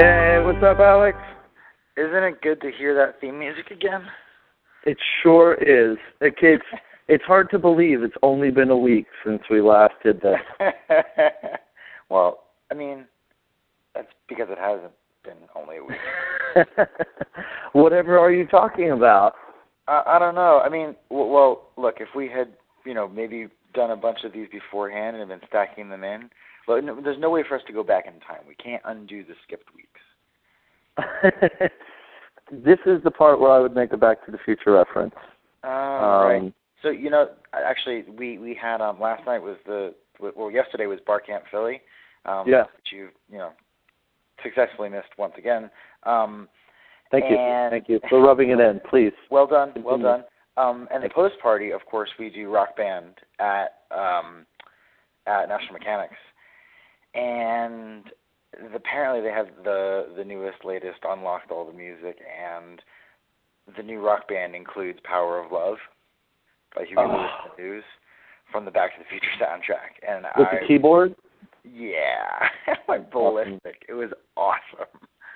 Hey, what's up, Alex? Isn't it good to hear that theme music again? It sure is. It's hard to believe it's only been a week since we last did this. Well, I mean, that's because it hasn't been only a week. Whatever are you talking about? I don't know. I mean, well, look, if we had, maybe done a bunch of these beforehand and been stacking them in, well, there's no way for us to go back in time. We can't undo the skipped weeks. This is the part where I would make a Back to the Future reference. Right. So, actually, we had, last night was yesterday was Bar Camp Philly. Yeah. Which you successfully missed once again. Thank you for rubbing it in, please. Well done, Continue. well done. And the post party, of course, we do Rock Band at National Mechanics, and apparently they have the newest, latest, unlocked all the music, and the new Rock Band includes "Power of Love" by Huey Lewis and the News from the Back to the Future soundtrack. And with the keyboard? Yeah, like ballistic. Awesome. It was awesome.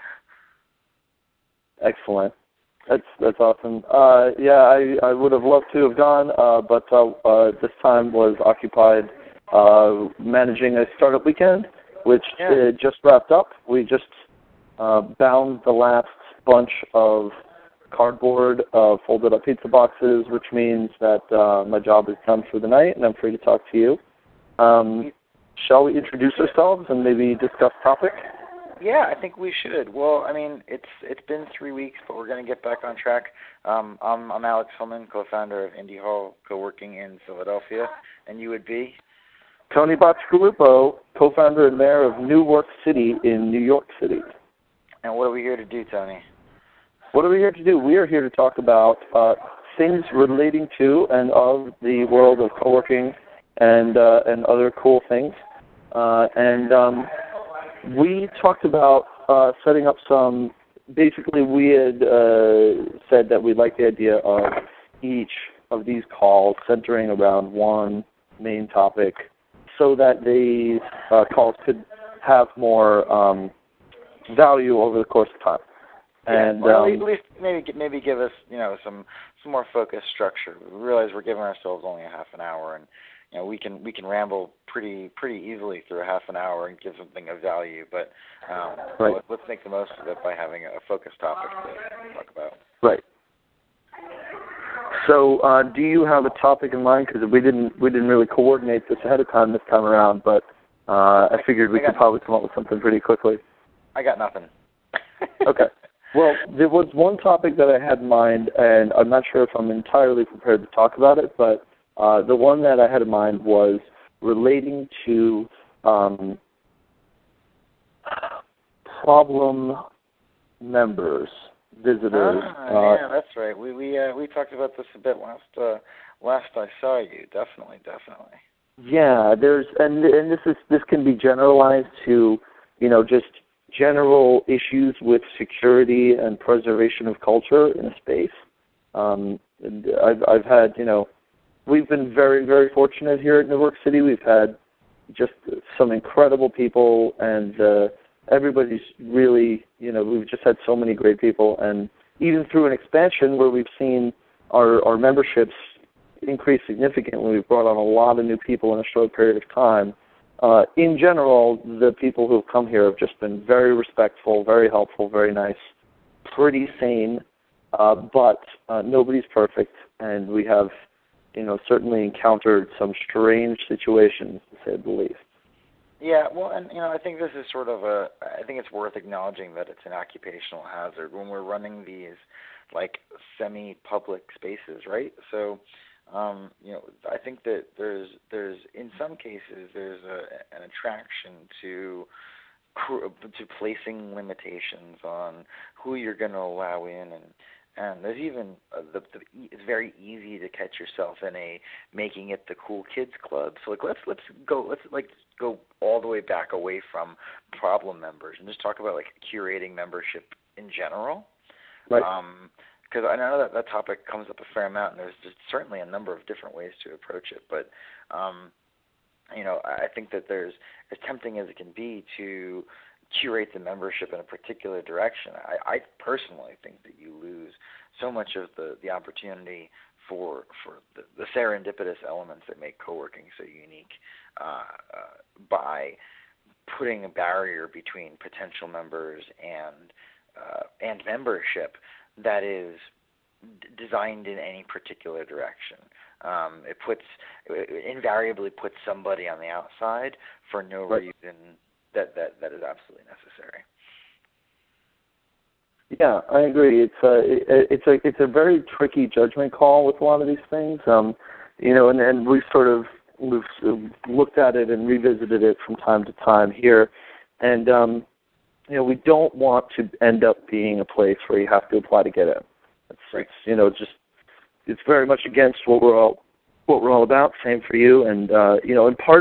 Excellent. That's awesome. I would have loved to have gone, but this time was occupied managing a startup weekend, which just wrapped up. We just bound the last bunch of cardboard folded up pizza boxes, which means that my job is done for the night, and I'm free to talk to you. Shall we introduce ourselves and maybe discuss topic? Yeah, I think we should. Well, I mean, it's been 3 weeks, but we're going to get back on track. I'm Alex Hillman, co-founder of Indie Hall Co-working in Philadelphia, and you would be? Tony Bocciolupo, co-founder and mayor of Newark City in New York City. And what are we here to do, Tony? What are we here to do? We are here to talk about things relating to and of the world of co-working and other cool things. We talked about setting up some. Basically, we had said that we liked the idea of each of these calls centering around one main topic, so that these calls could have more value over the course of time. And well, at least maybe give us some more focused structure. We realize we're giving ourselves only a half an hour, and we can ramble pretty easily through a half an hour and give something of value. But right. Let's make the most of it by having a focused topic to talk about. Right. So, do you have a topic in mind? Because we didn't really coordinate this ahead of time this time around, but I figured we could probably come up with something pretty quickly. I got nothing. Okay. Well, there was one topic that I had in mind, and I'm not sure if I'm entirely prepared to talk about it, but the one that I had in mind was relating to problem members, visitors. Yeah, that's right. We talked about this a bit last I saw you. Definitely. Yeah, this can be generalized to just general issues with security and preservation of culture in a space. I've had we've been very, very fortunate here at Newark City. We've had just some incredible people, and everybody's really, we've just had so many great people. And even through an expansion where we've seen our memberships increase significantly, we've brought on a lot of new people in a short period of time. In general, the people who have come here have just been very respectful, very helpful, very nice, pretty sane, but nobody's perfect, and we have certainly encountered some strange situations, to say the least. Yeah, well, and I think this is I think it's worth acknowledging that it's an occupational hazard when we're running these like semi-public spaces, right? So, I think that there's in some cases there's an attraction to placing limitations on who you're going to allow in, and there's even it's very easy to catch yourself in a making it the cool kids club. So let's go all the way back away from problem members and just talk about like curating membership in general. Right. Because I know that topic comes up a fair amount, and there's just certainly a number of different ways to approach it. But I think that there's, as tempting as it can be to curate the membership in a particular direction, I personally think that you lose so much of the opportunity for the serendipitous elements that make co-working so unique by putting a barrier between potential members and membership that is designed in any particular direction. It invariably puts somebody on the outside for no reason that is absolutely necessary. Yeah, I agree. It's a very tricky judgment call with a lot of these things. And we've looked at it and revisited it from time to time here, and we don't want to end up being a place where you have to apply to get in. It's very much against what we're all about. Same for you, and and part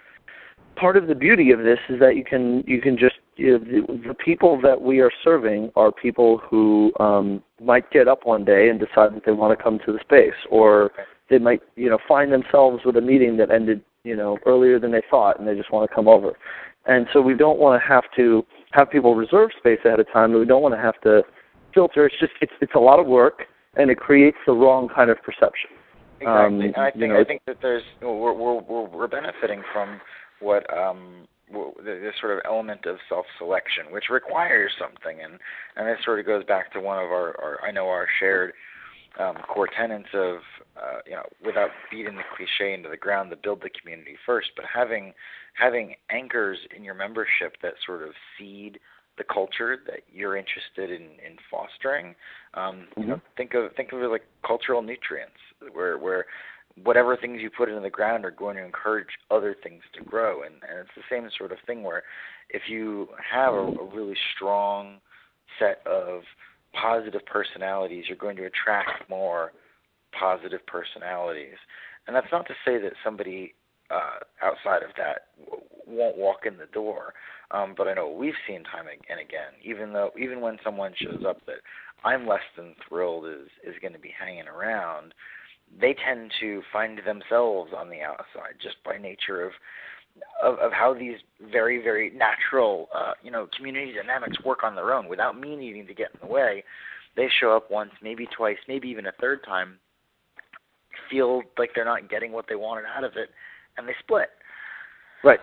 of the beauty of this is that you can just the people that we are serving are people who might get up one day and decide that they want to come to the space, or they might find themselves with a meeting that ended earlier than they thought, and they just want to come over. And so we don't want to have to have people reserve space ahead of time, and we don't want to have to filter. It's a lot of work, and it creates the wrong kind of perception. Exactly, and I think that we're benefiting from what this sort of element of self-selection, which requires something, and this sort of goes back to one of our shared core tenets of without beating the cliche into the ground, to build the community first, but having anchors in your membership that sort of seed the culture that you're interested in fostering. Think of it like cultural nutrients, where whatever things you put into the ground are going to encourage other things to grow, and it's the same sort of thing where if you have a really strong set of positive personalities, you're going to attract more positive personalities. And that's not to say that somebody outside of that won't walk in the door, but I know we've seen time and again, even when someone shows up that I'm less than thrilled is going to be hanging around, they tend to find themselves on the outside just by nature of how these very, very natural community dynamics work on their own without me needing to get in the way. They show up once, maybe twice, maybe even a third time, feel like they're not getting what they wanted out of it, and they split. Right.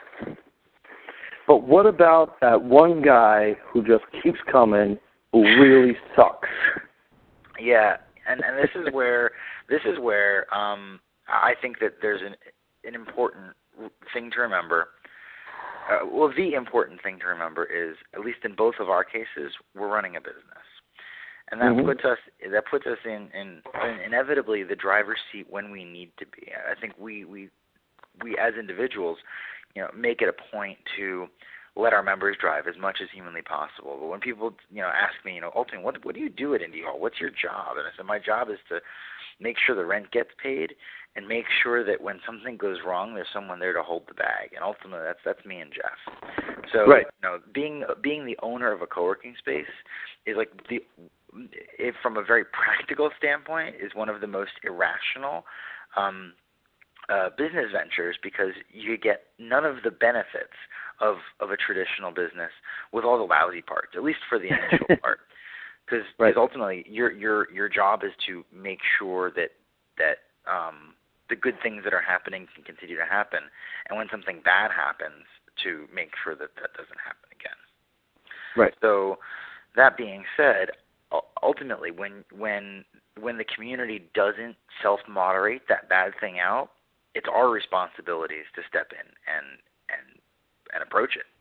But what about that one guy who just keeps coming, who really sucks? Yeah, and this is where I think that there's an important thing to remember. The important thing to remember is, at least in both of our cases, we're running a business, and that puts us in inevitably the driver's seat when we need to be. I think we as individuals, make it a point to let our members drive as much as humanly possible. But when people, ask me, Ultimate, what do you do at Indy Hall? What's your job? And I said, my job is to make sure the rent gets paid and make sure that when something goes wrong, there's someone there to hold the bag. And ultimately, that's me and Jeff. So, being the owner of a co-working space is like from a very practical standpoint, is one of the most irrational business ventures, because you get none of the benefits of a traditional business with all the lousy parts, at least for the initial part. Because ultimately your job is to make sure that the good things that are happening can continue to happen, and when something bad happens, to make sure that doesn't happen again. Right. So that being said, ultimately when the community doesn't self-moderate that bad thing out, it's our responsibilities to step in and approach it.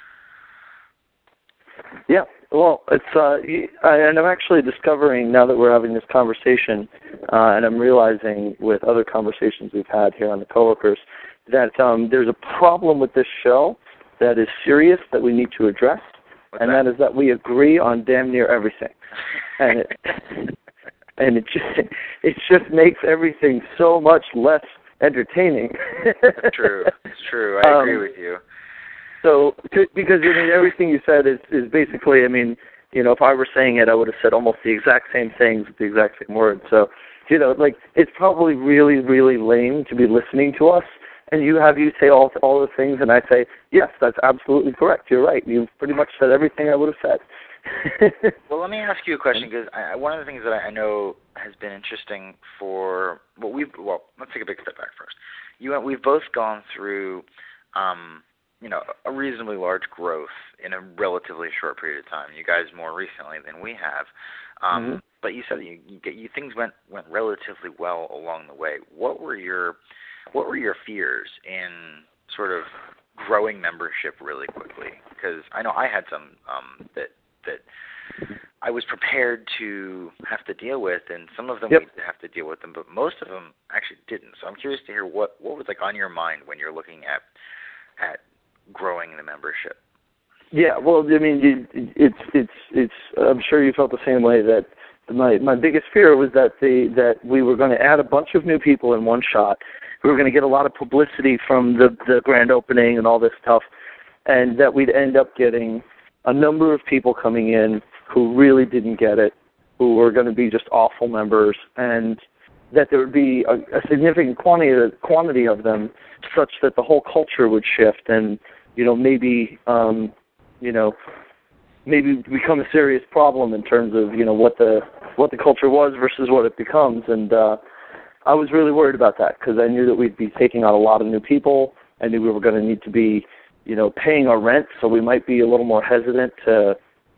Yeah, well, it's and I'm actually discovering, now that we're having this conversation, and I'm realizing with other conversations we've had here on the Coworkers, that there's a problem with this show that is serious that we need to address, that is that we agree on damn near everything, and it just makes everything so much less entertaining. It's true. I agree with you. So, because everything you said is basically, if I were saying it, I would have said almost the exact same things with the exact same words. So, it's probably really, really lame to be listening to us and you say all the things, and I say, yes, that's absolutely correct. You're right. You've pretty much said everything I would have said. Well, let me ask you a question, because one of the things that I know has been interesting for let's take a big step back first. We've both gone through, a reasonably large growth in a relatively short period of time. You guys more recently than we have, but you said that things went relatively well along the way. What were your fears in sort of growing membership really quickly? Because I know I had some that I was prepared to have to deal with, and some of them we did have to deal with them, but most of them actually didn't. So I'm curious to hear what was like on your mind when you're looking at growing the membership. Yeah, well, I mean, it's. I'm sure you felt the same way. That my biggest fear was that we were going to add a bunch of new people in one shot. We were going to get a lot of publicity from the grand opening and all this stuff, and that we'd end up getting a number of people coming in who really didn't get it, who were going to be just awful members, and that there would be a significant quantity of them, such that the whole culture would shift, and maybe become a serious problem in terms of what the culture was versus what it becomes. And I was really worried about that, because I knew that we'd be taking on a lot of new people. I knew we were going to need to be paying our rent, so we might be a little more hesitant to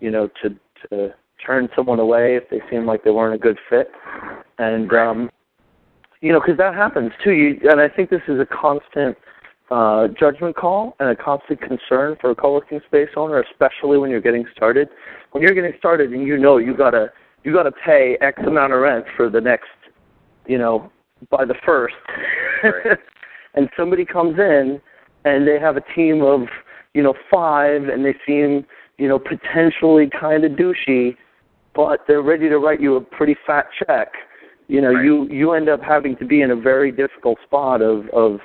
turn someone away if they seem like they weren't a good fit. And because that happens too. And I think this is a constant judgment call and a constant concern for a co-working space owner, especially when you're getting started. When you're getting started and you gotta pay X amount of rent for the next, by the first, right. And somebody comes in and they have a team of 5, and they seem potentially kind of douchey, but they're ready to write you a pretty fat check. Right. You end up having to be in a very difficult spot of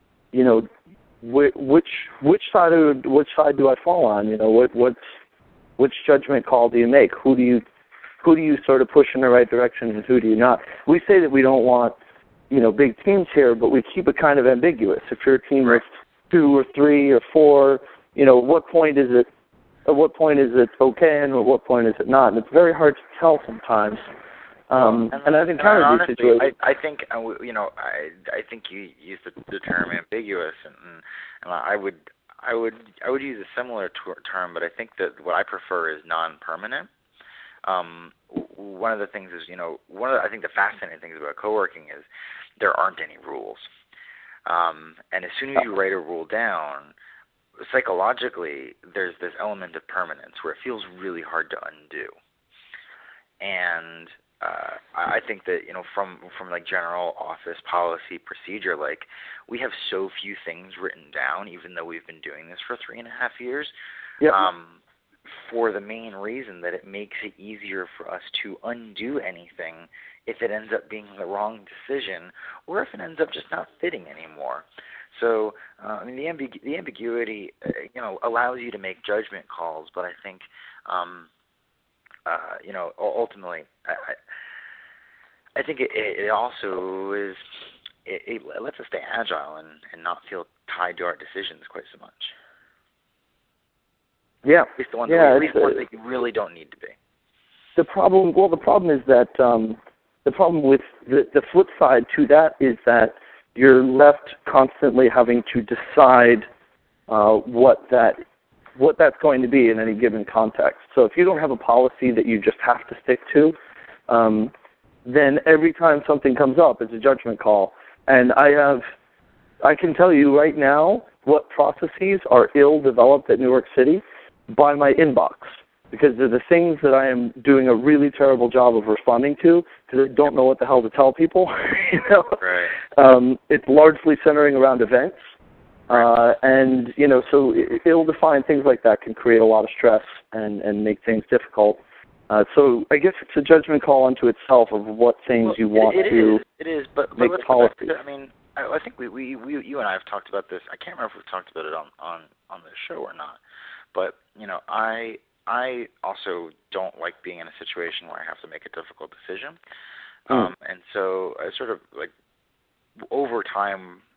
which side do I fall on? Which judgment call do you make? Who do you sort of push in the right direction, and who do you not? We say that we don't want big teams here, but we keep it kind of ambiguous. If you're a team of 2 or 3 or 4, at what point is it okay, and at what point is it not? And it's very hard to tell sometimes. And I've encountered these situations. I think I think you used the term ambiguous, and I would use a similar term, but I think that what I prefer is non-permanent. One of the things is, I think the fascinating things about co-working is there aren't any rules. And as soon as you write a rule down, psychologically, there's this element of permanence where it feels really hard to undo. And I think that, from like general office policy procedure, like we have so few things written down, even though we've been doing this for 3.5 years. Yep. For the main reason that it makes it easier for us to undo anything if it ends up being the wrong decision, or if it ends up just not fitting anymore. So, the ambiguity, allows you to make judgment calls, but I think, ultimately, I think it also is, it lets us stay agile and not feel tied to our decisions quite so much. Yeah. At least the ones that you really don't need to be. The problem is that the problem with the flip side to that is that you're left constantly having to decide what that's going to be in any given context. So if you don't have a policy that you just have to stick to, then every time something comes up, it's a judgment call. And I can tell you right now what processes are ill-developed at New York City by my inbox, because they're the things that I am doing a really terrible job of responding to, because I don't know what the hell to tell people. Right. It's largely centering around events, and so ill-defined things like that can create a lot of stress and make things difficult. So I guess it's a judgment call unto itself of what things you want to. It is, but make let's policy. I think we you and I have talked about this. I can't remember if we've talked about it on the show or not. But I also don't like being in a situation where I have to make a difficult decision. And so I sort of over time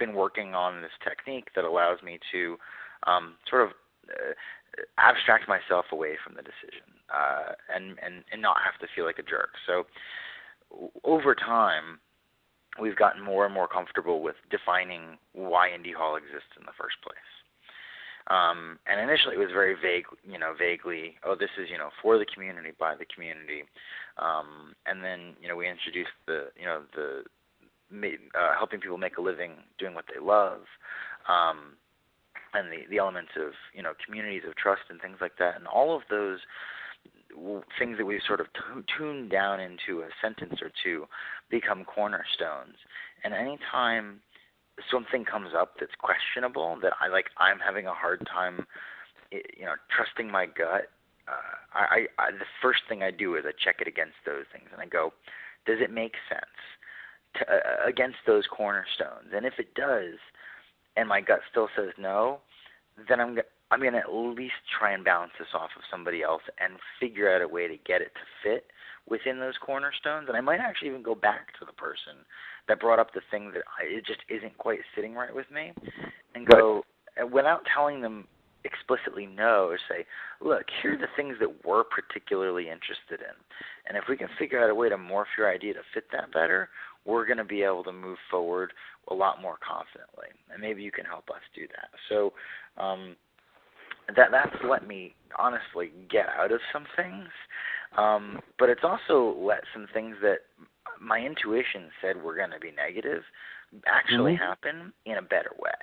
been working on this technique that allows me to sort of abstract myself away from the decision and not have to feel like a jerk. So over time, we've gotten more and more comfortable with defining why Indie Hall exists in the first place. And initially it was very vague, vaguely, oh, this is, for the community, by the community. And then, we introduced the helping people make a living doing what they love, and the elements of, communities of trust and things like that. And all of those things that we've sort of tuned down into a sentence or two become cornerstones. And anytime something comes up that's questionable, that I'm having a hard time, trusting my gut, I the first thing I do is I check it against those things, and I go, does it make sense against those cornerstones? And if it does, and my gut still says no, then I'm going to at least try and bounce this off of somebody else and figure out a way to get it to fit within those cornerstones. And I might actually even go back to the person that brought up the thing that it just isn't quite sitting right with me, and go, without telling them explicitly no, or say, look, here are the things that we're particularly interested in. And if we can figure out a way to morph your idea to fit that better, we're going to be able to move forward a lot more confidently. And maybe you can help us do that. So that's let me honestly get out of some things. But it's also let some things that my intuition said were going to be negative actually happen in a better way.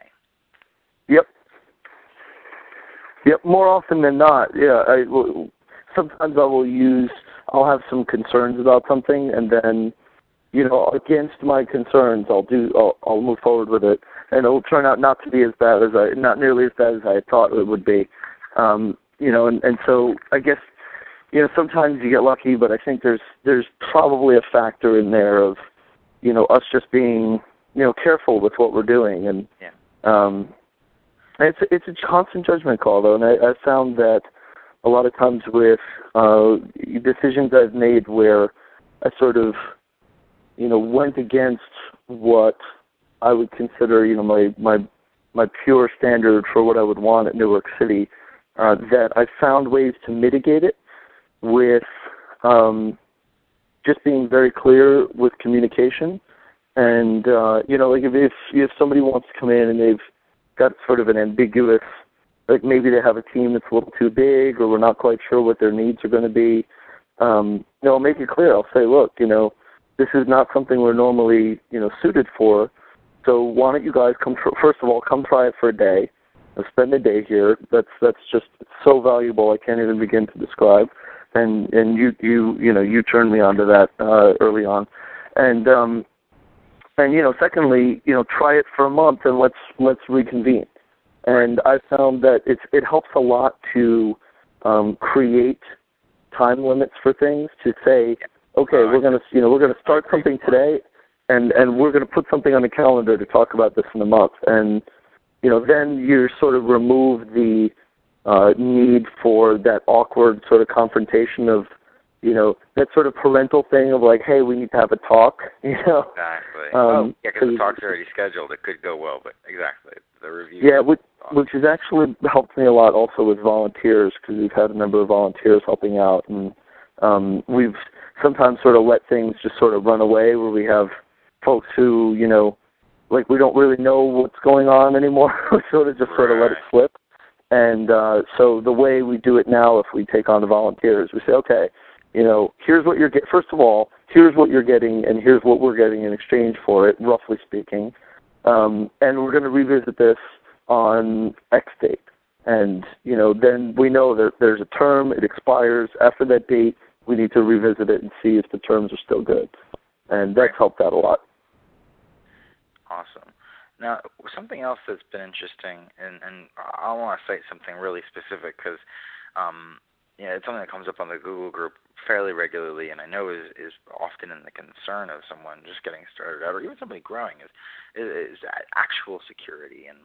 Yep, more often than not, yeah. Sometimes I'll have some concerns about something, and then, against my concerns, I'll move forward with it, and it'll turn out not nearly as bad as I thought it would be, and so I guess, sometimes you get lucky, but I think there's probably a factor in there of, us just being, careful with what we're doing, and it's a constant judgment call, though, and I found that a lot of times with decisions I've made where I sort of, went against what I would consider, my pure standard for what I would want at Newark City, that I found ways to mitigate it with just being very clear with communication. And, if somebody wants to come in and they've got sort of an ambiguous, like maybe they have a team that's a little too big, or we're not quite sure what their needs are going to be, I'll make it clear. I'll say, look, this is not something we're normally, suited for. So why don't you guys first of all, come try it for a day, and spend a day here. That's just so valuable. I can't even begin to describe. And you turned me onto that early on, and secondly, try it for a month and let's reconvene. And I found that it helps a lot to create time limits for things, to say, okay, we're gonna start something today, and we're gonna put something on the calendar to talk about this in a month. And then you sort of remove the need for that awkward sort of confrontation of, that sort of parental thing of like, hey, we need to have a talk, Exactly. Because the talk's already scheduled. It could go well, but exactly. The review. Yeah, which has actually helped me a lot also with volunteers, because we've had a number of volunteers helping out, and we've sometimes sort of let things just sort of run away, where we have folks who, we don't really know what's going on anymore. We sort of just sort of let it slip. And so the way we do it now, if we take on the volunteers, we say, okay, here's what you're getting. First of all, here's what you're getting, and here's what we're getting in exchange for it, roughly speaking. And we're going to revisit this on X date. And, then we know that there's a term, it expires. After that date, we need to revisit it and see if the terms are still good. And that's helped out a lot. Awesome. Now, something else that's been interesting, and I want to cite something really specific because it's something that comes up on the Google group fairly regularly, and I know is often in the concern of someone just getting started out, or even somebody growing, is actual security. And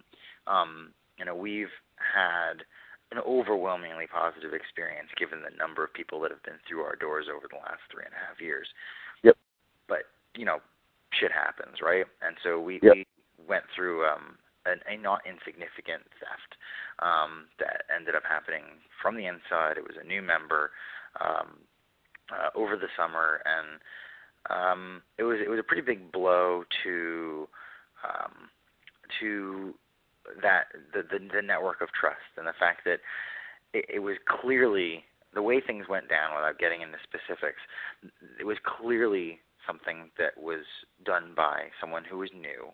we've had an overwhelmingly positive experience given the number of people that have been through our doors over the last 3.5 years. Yep. But shit happens, right? And so we went through a not insignificant theft that ended up happening from the inside. It was a new member over the summer, and it was a pretty big blow to that the network of trust, and the fact that it was clearly, the way things went down, without getting into specifics, it was clearly something that was done by someone who was new.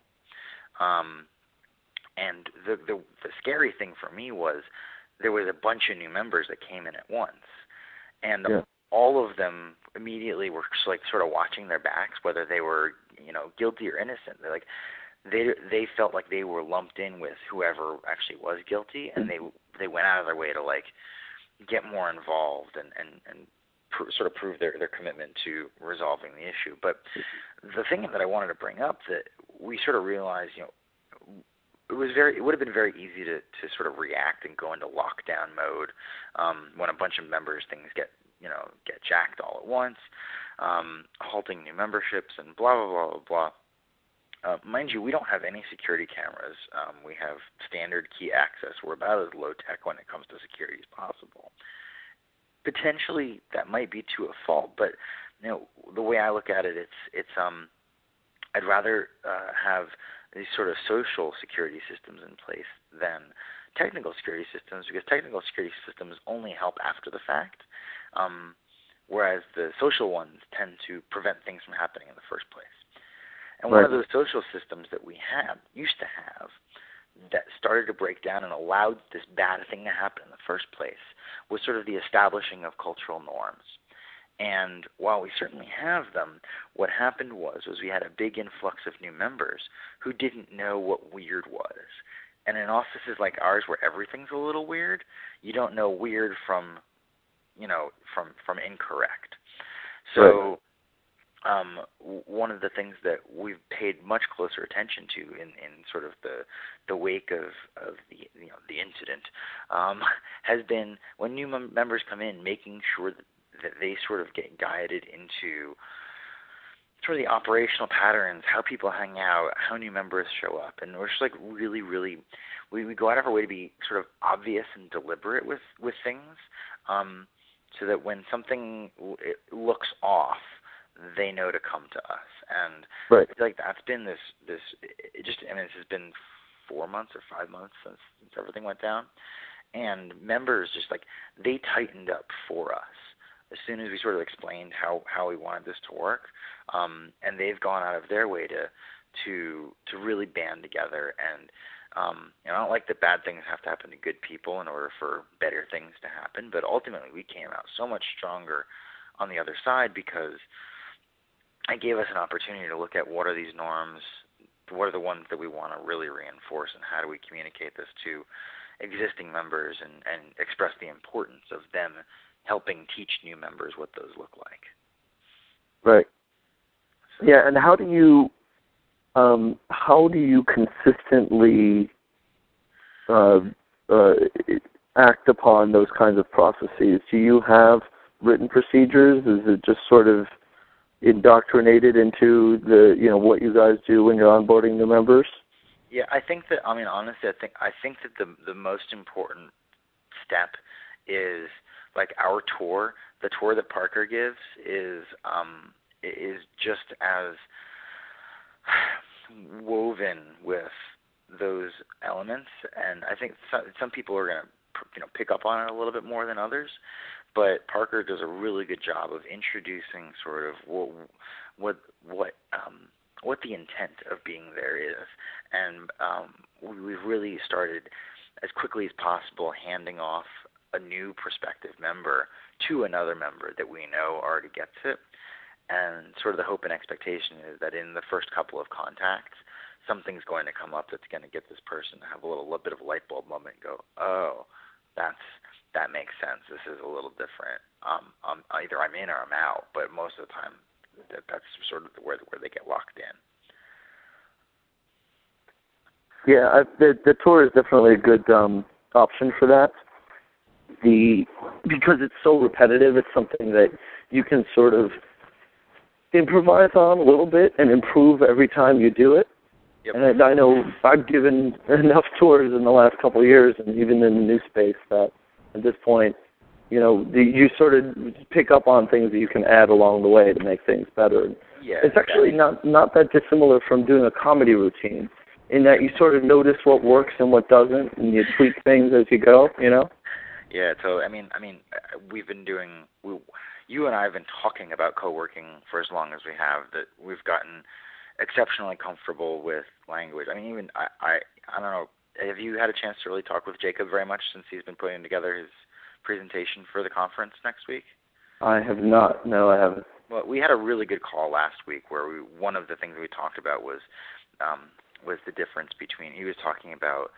And the scary thing for me was there was a bunch of new members that came in at once, and all of them immediately were just like sort of watching their backs, whether they were, you know, guilty or innocent. They're like, they felt like they were lumped in with whoever actually was guilty, and they went out of their way to like get more involved and sort of prove their commitment to resolving the issue. But the thing that I wanted to bring up, that we sort of realized, you know, it would have been very easy to sort of react and go into lockdown mode when a bunch of members, things get jacked all at once, halting new memberships and blah blah blah blah blah. Mind you, we don't have any security cameras. We have standard key access. We're about as low tech when it comes to security as possible. Potentially that might be to a fault, but you know, the way I look at it, it's I'd rather have these sort of social security systems in place than technical security systems, because technical security systems only help after the fact, whereas the social ones tend to prevent things from happening in the first place. And one of those social systems that we used to have that started to break down and allowed this bad thing to happen in the first place was sort of the establishing of cultural norms. And while we certainly have them, what happened was we had a big influx of new members who didn't know what weird was. And in offices like ours, where everything's a little weird, you don't know weird from incorrect. So one of the things that we've paid much closer attention to in sort of the wake of the incident has been, when new members come in, making sure that they sort of get guided into sort of the operational patterns, how people hang out, how new members show up. And we're just like really, really, we go out of our way to be sort of obvious and deliberate with things, so that when something looks off, they know to come to us. And I feel like that's been this this has been 4 months or 5 months since everything went down. And members just like, they tightened up for us as soon as we sort of explained how we wanted this to work, and they've gone out of their way to really band together. And I don't like that bad things have to happen to good people in order for better things to happen, but ultimately we came out so much stronger on the other side, because it gave us an opportunity to look at what are these norms, what are the ones that we want to really reinforce, and how do we communicate this to existing members and express the importance of them helping teach new members what those look like. Right. Yeah, and how do you consistently act upon those kinds of processes? Do you have written procedures? Is it just sort of indoctrinated into what you guys do when you're onboarding new members? Yeah, I think that, honestly, I think that the most important step is, like, our tour. The tour that Parker gives is just as woven with those elements, and I think some people are going to pick up on it a little bit more than others. But Parker does a really good job of introducing sort of what the intent of being there is, and we've really started as quickly as possible handing off a new prospective member to another member that we know already gets it. And sort of the hope and expectation is that in the first couple of contacts, something's going to come up that's going to get this person to have a little bit of a light bulb moment and go, oh, that makes sense. This is a little different. Either I'm in or I'm out, but most of the time that's sort of where they get locked in. Yeah, the tour is definitely a good option for that. Because it's so repetitive, it's something that you can sort of improvise on a little bit and improve every time you do it. Yep. And I know I've given enough tours in the last couple of years, and even in the new space, that at this point, you sort of pick up on things that you can add along the way to make things better. Yeah, it's actually not that dissimilar from doing a comedy routine, in that you sort of notice what works and what doesn't, and you tweak things as you go. Yeah, so I mean, we've been you and I have been talking about co-working for as long as we have, that we've gotten exceptionally comfortable with language. I mean, even I don't know, have you had a chance to really talk with Jacob very much since he's been putting together his presentation for the conference next week? I have not. No, I haven't. Well, we had a really good call last week where one of the things we talked about was the difference between, he was talking about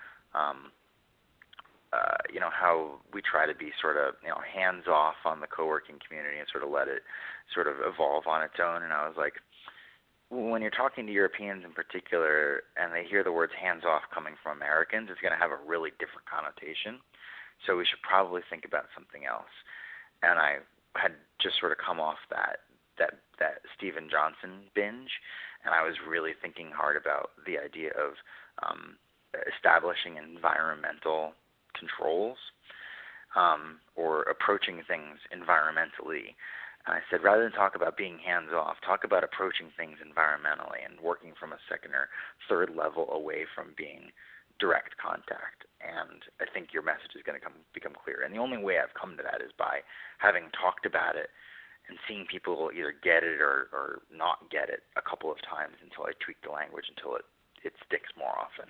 how we try to be sort of hands off on the co-working community and sort of let it sort of evolve on its own. And I was like, when you're talking to Europeans in particular and they hear the words hands off coming from Americans, it's going to have a really different connotation. So we should probably think about something else. And I had just sort of come off that Stephen Johnson binge, and I was really thinking hard about the idea of establishing environmental controls or approaching things environmentally. And I said, rather than talk about being hands-off, talk about approaching things environmentally and working from a second or third level away from being direct contact. And I think your message is going to become clear. And the only way I've come to that is by having talked about it and seeing people either get it or not get it a couple of times until I tweak the language until it sticks more often.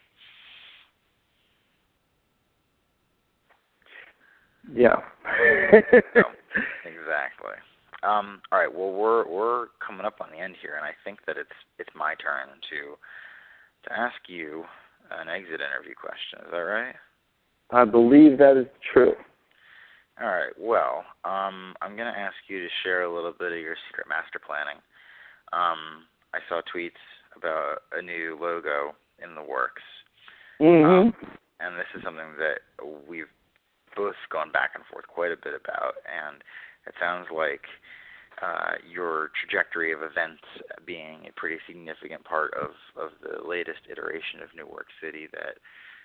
Yeah. So, exactly. All right. Well, we're coming up on the end here, and I think that it's my turn to ask you an exit interview question. Is that right? I believe that is true. All right. Well, I'm going to ask you to share a little bit of your secret master planning. I saw tweets about a new logo in the works. Mm-hmm. And this is something that we've both gone back and forth quite a bit about, and it sounds like your trajectory of events being a pretty significant part of the latest iteration of New Work City, that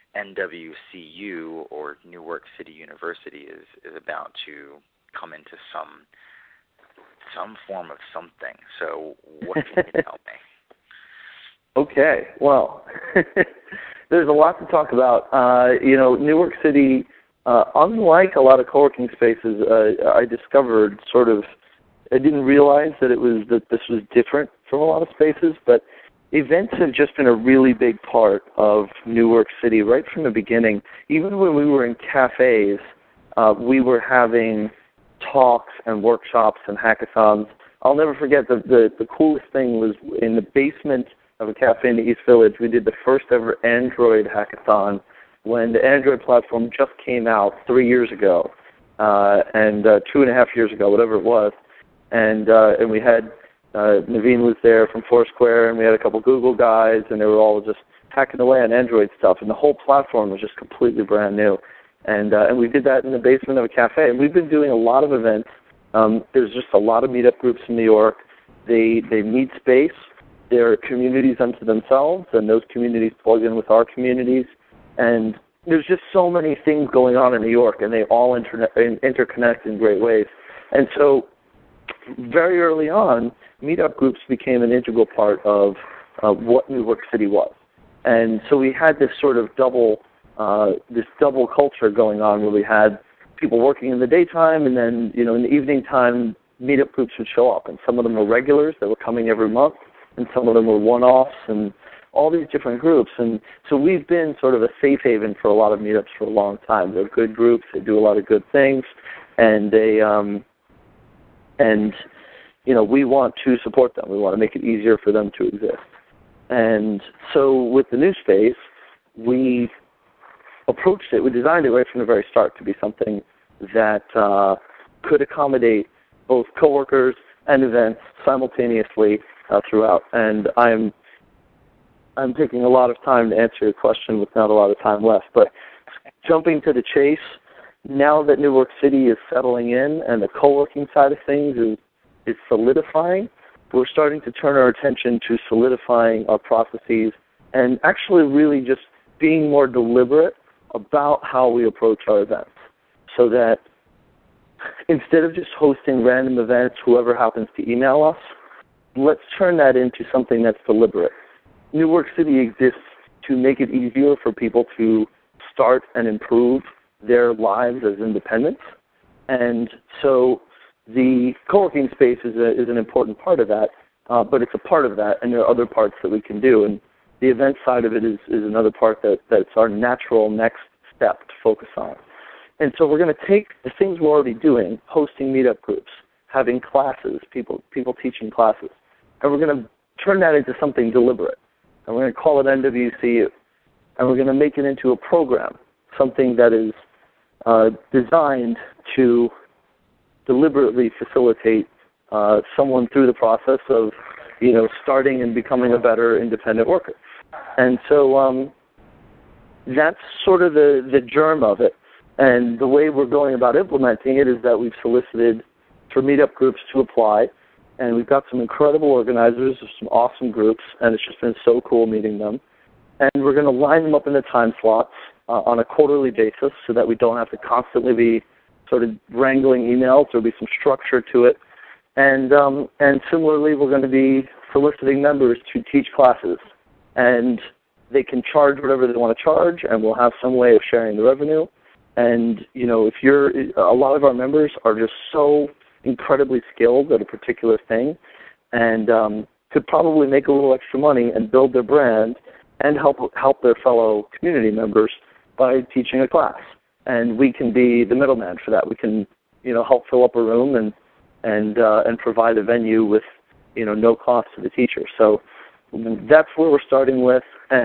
NWCU, or New Work City University, is about to come into some form of something. So what can you tell me? Okay, well, there's a lot to talk about. New Work City, unlike a lot of co-working spaces, I discovered I didn't realize that this was different from a lot of spaces, but events have just been a really big part of New Work City right from the beginning. Even when we were in cafes, we were having talks and workshops and hackathons. I'll never forget the coolest thing was in the basement of a cafe in the East Village. We did the first ever Android hackathon when the Android platform just came out 3 years ago, and 2.5 years ago, whatever it was. And we had Naveen was there from Foursquare, and we had a couple Google guys, and they were all just hacking away on Android stuff, and the whole platform was just completely brand new. And we did that in the basement of a cafe. And we've been doing a lot of events. There's just a lot of meetup groups in New York. They need space. They're communities unto themselves, and those communities plug in with our communities. And there's just so many things going on in New York, and they all interconnect in great ways. And so very early on, meetup groups became an integral part of what New York City was. And so we had this sort of double culture going on, where we had people working in the daytime, and then, in the evening time, meetup groups would show up. And some of them were regulars that were coming every month, and some of them were one-offs, and all these different groups. And so we've been sort of a safe haven for a lot of meetups for a long time. They're good groups. They do a lot of good things, and we want to support them. We want to make it easier for them to exist. And so with the new space, we approached it, we designed it right from the very start to be something that could accommodate both coworkers and events simultaneously throughout. And I'm taking a lot of time to answer your question with not a lot of time left. But jumping to the chase, now that New York City is settling in and the co-working side of things is solidifying, we're starting to turn our attention to solidifying our processes and actually really just being more deliberate about how we approach our events, so that instead of just hosting random events, whoever happens to email us, let's turn that into something that's deliberate. New Work City exists to make it easier for people to start and improve their lives as independents. And so the co-working space is an important part of that, but it's a part of that, and there are other parts that we can do. And the event side of it is another part that's our natural next step to focus on. And so we're going to take the things we're already doing, hosting meetup groups, having classes, people teaching classes, and we're going to turn that into something deliberate. And we're going to call it NWCU. And we're going to make it into a program, something that is designed to deliberately facilitate someone through the process of, starting and becoming a better independent worker. And so that's sort of the germ of it. And the way we're going about implementing it is that we've solicited for meetup groups to apply, and we've got some incredible organizers of some awesome groups, and it's just been so cool meeting them. And we're going to line them up in the time slots on a quarterly basis so that we don't have to constantly be sort of wrangling emails. There'll be some structure to it. And similarly, we're going to be soliciting members to teach classes. And they can charge whatever they want to charge, and we'll have some way of sharing the revenue. And, if a lot of our members are just so incredibly skilled at a particular thing and could probably make a little extra money and build their brand and help their fellow community members by teaching a class. And we can be the middleman for that. We can, help fill up a room and provide a venue with, no cost to the teacher. So that's where we're starting with,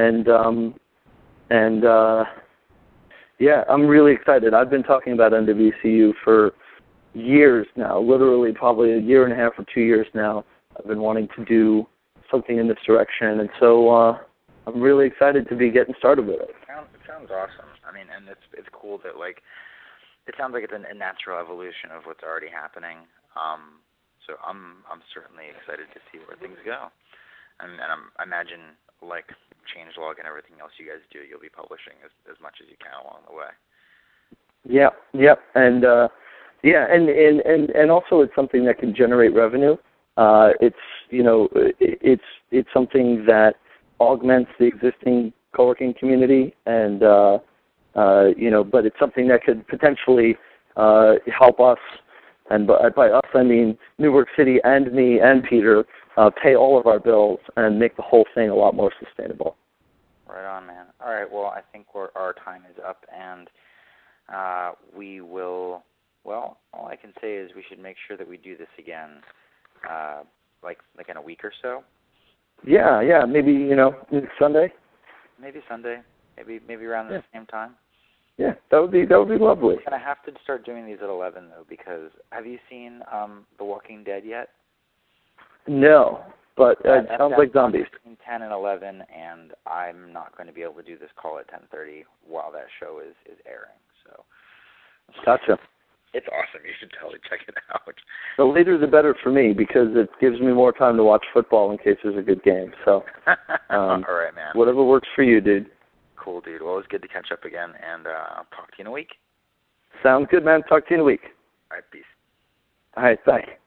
yeah, I'm really excited. I've been talking about NWCU for years now, literally probably a year and a half or 2 years now. I've been wanting to do something in this direction, and so I'm really excited to be getting started with it. It sounds awesome. I mean, and it's cool that, it sounds like it's a natural evolution of what's already happening. So I'm certainly excited to see where things go. And I imagine, changelog and everything else you guys do, you'll be publishing as much as you can along the way. Yeah, and and also it's something that can generate revenue. It's something that augments the existing co-working community, and but it's something that could potentially help us, and by us I mean New Work City and me and Peter, pay all of our bills and make the whole thing a lot more sustainable. Right on, man. All right, well, I think our time is up, and we will, all I can say is we should make sure that we do this again, like in a week or so. Yeah, maybe, Sunday? Maybe Sunday, maybe around the same time. Yeah, that would be lovely. We're going to have to start doing these at 11, though, because have you seen The Walking Dead yet? No, but it sounds like zombies. Between 10 and 11, and I'm not going to be able to do this call at 10:30 while that show is airing. So, gotcha. It's awesome. You should totally check it out. The later the better for me, because it gives me more time to watch football in case there's a good game. So, all right, man. Whatever works for you, dude. Cool, dude. Well, it was good to catch up again, and I'll talk to you in a week. Sounds good, man. Talk to you in a week. All right, peace. All right, bye.